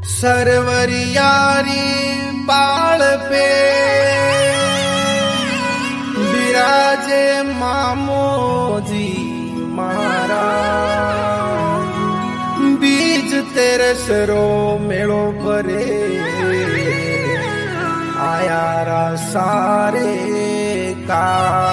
सरवरियारी पाल पे विराजे मामोजी मारा बीज तेरे सरो मेड़ो भरे आया रा सारे का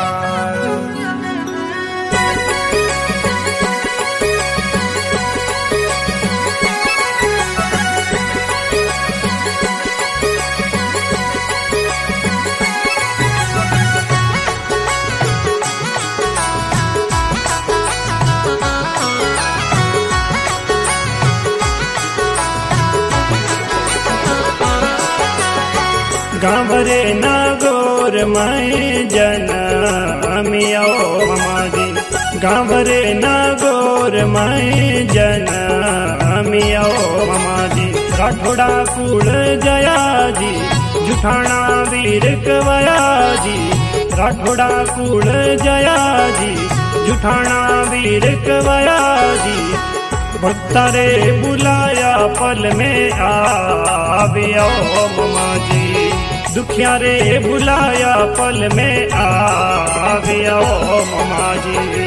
गावरे नागोर मैं जनमियो ममाजी गावरे नागोर मैं जनमियो ममाजी राठोड़ा कुल जयाजी जुठाना वीर कवयाजी राठोड़ा कुल जयाजी जुठाना वीर कवयाजी भक्तारे बुलाया पल में आवियो ममाजी दुखिया रे बुलाया पल में आवियो ममाजी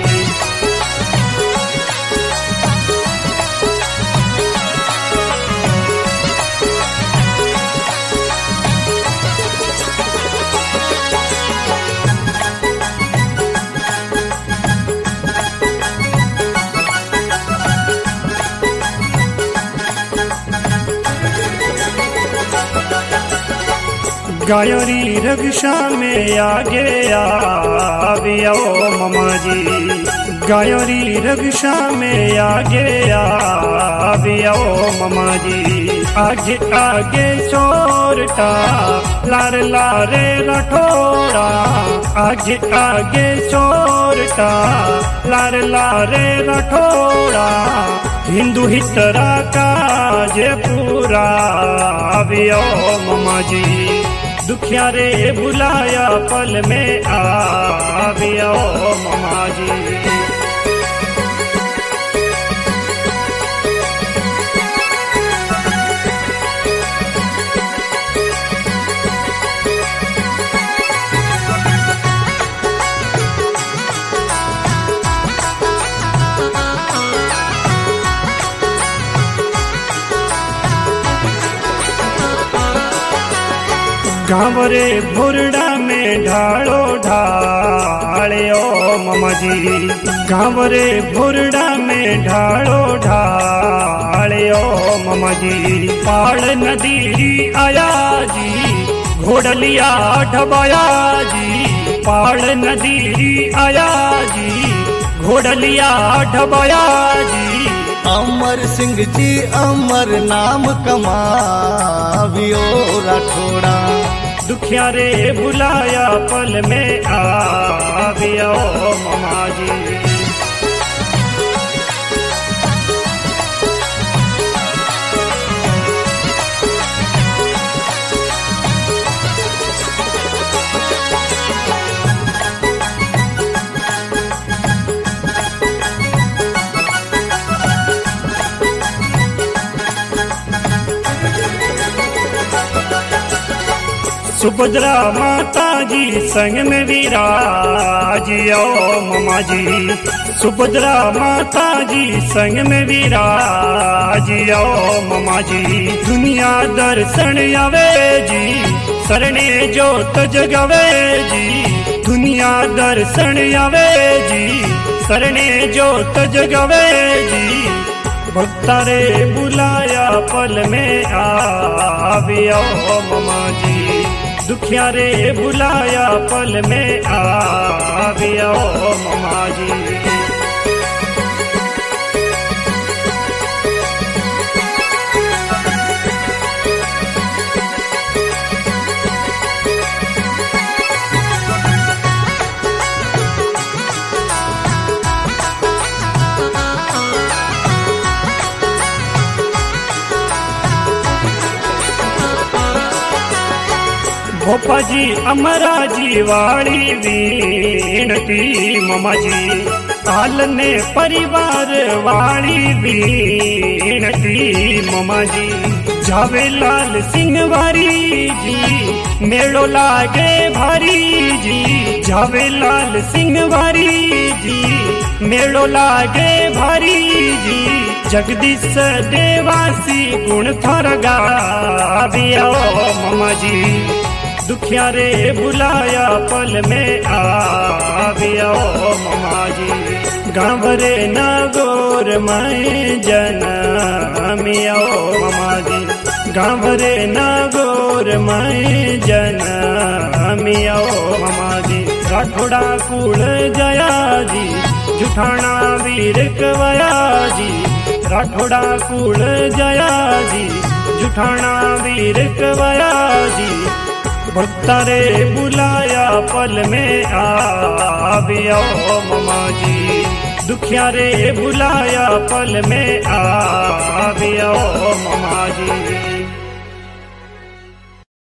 गायोरी रक्षा में आगे आवियो ममाजी गायोरी रक्षा में आगे आवियो ममाजी आगे आगे चोरटा लार लारे रठोड़ा आगे आगे चोरटा लार लारे रठोड़ा हिंदू हितरा का जे पूरा आवियो ममाजी दुखिया रे बुलाया पल में आवियो ममाजी गावरे भुरड़ा में ढालो ढाले ओ ममाजी गावरे भुरड़ा में ढालो ढाले ओ ममाजी पाड़ नदी आया जी घोड़लिया ढबाया जी पाड़ नदी आया जी घोड़लिया ढबाया जी अमर सिंह जी अमर नाम कमावियो राठोड़ा दुखिया रे बुलाया पल में आवियो ममाजी सुभद्रा माता जी संग में विराजियो ममाजी सुभद्रा माता जी संग में विराजियो ममाजी दुनिया दर्शन आवे जी सरणे जोत जगवे जी दुनिया दर्शन आवे जी सरणे जोत जगवे जी भक्तारे बुलाया पल में आवियो ममाजी दुखिया रे बुलाया पल में आवियो ममाजी भोपाजी अमराजी वाली वीणती ममाजी आलने परिवार वाली वीणती ममाजी जावे लाल सिंह वारी जी मेड़ो लागे भारी जी। जावे लाल सिंह वारी जी मेड़ो लागे भारी जी। जगदीश देवासी गुण थार गाविया ममा जी। दुखिया रे बुलाया पल में आविया ममा जी। गाँव रे नागौर में जनमिया ममा जी। गाँव रे नागौर में जनमिया ममा जी। राठौड़ा कुल जया जी जुठाना वीर कवया जी। राठौड़ा कुल जया जी जुठाना वीर कवया जी। भक्ता रे बुलाया पल में आविया ममा जी। दुखिया रे बुलाया पल में आविया ममा जी।